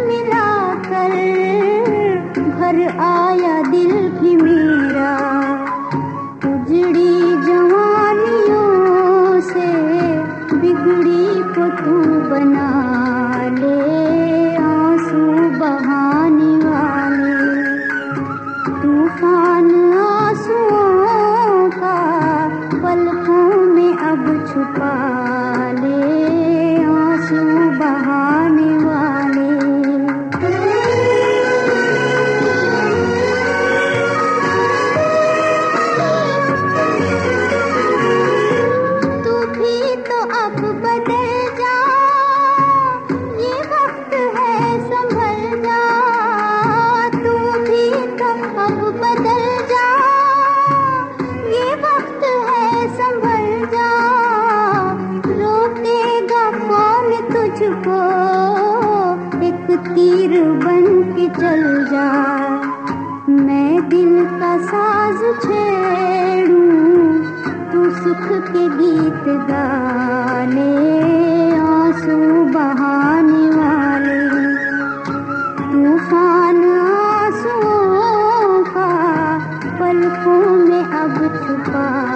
मिलाकर भर आया दिल भी मेरा। उजड़ी जवानियों से बिगड़ी को तू बना ले, आंसू बहाने वाले। तूफान आंसुओं का पलकों में अब छुपा ले, आंसू बहाने वाले। तू भी तो अब बदल जा, ये वक्त है संभल जा। तू भी तो अब बदल जा, ये वक्त है संभल जा। रोकेगा कौन तुझको, एक तीर बन के चल जा। मैं दिल का साज छेड़ूं, तू सुख के गीत गा ले, आंसू बहाने वाले। तूफान आंसुओं का पलकों में अब छुपा